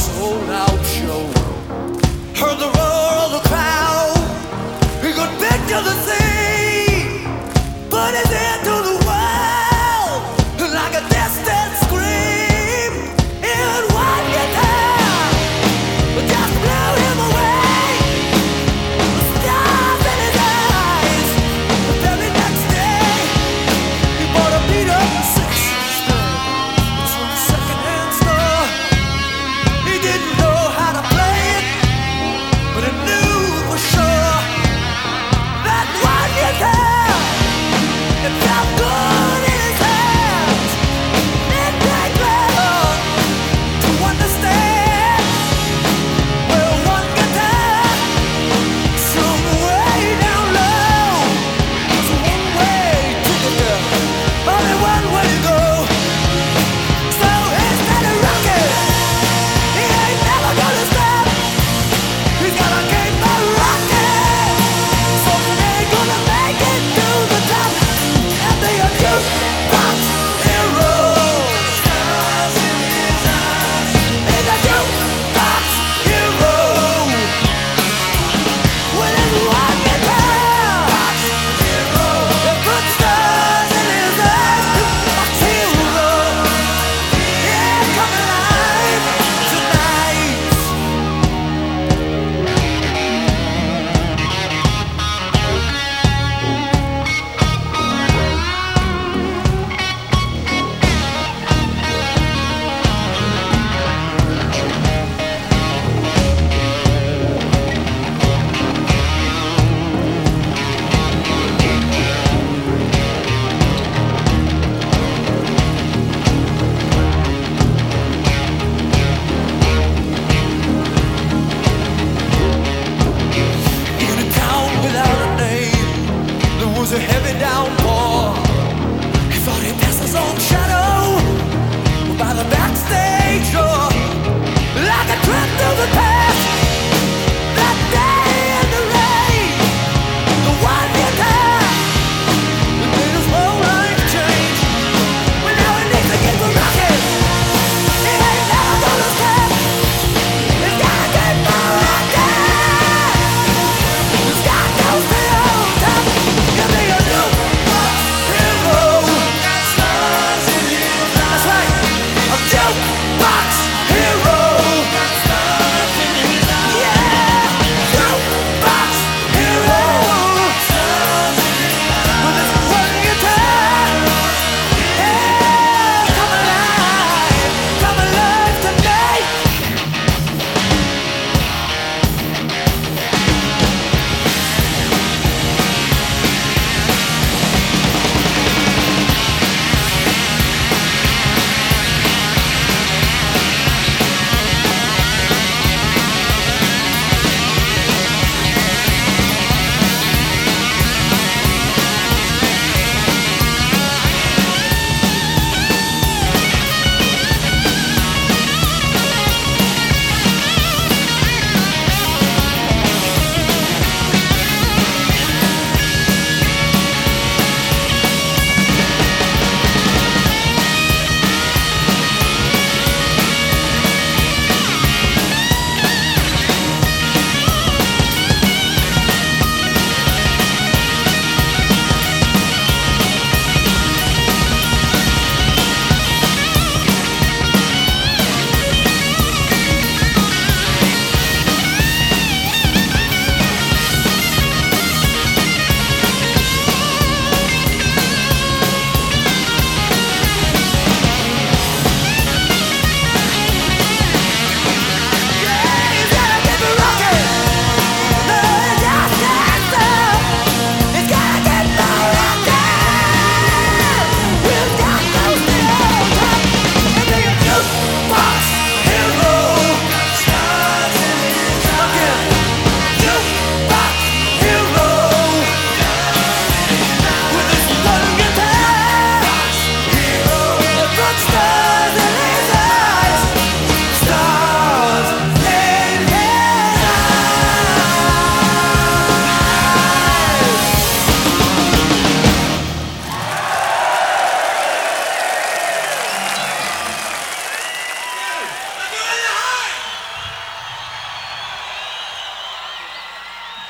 sold out show. Heard the roar of the crowd. He could picture the scene. Put his ear to the world like a distant scream. And one guitar just blew him away. The stars in his eyes. The very next day, he bought a beat-up six-string from a second-hand store. He didn't know how to play it, but he knew for sure that one.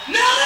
Now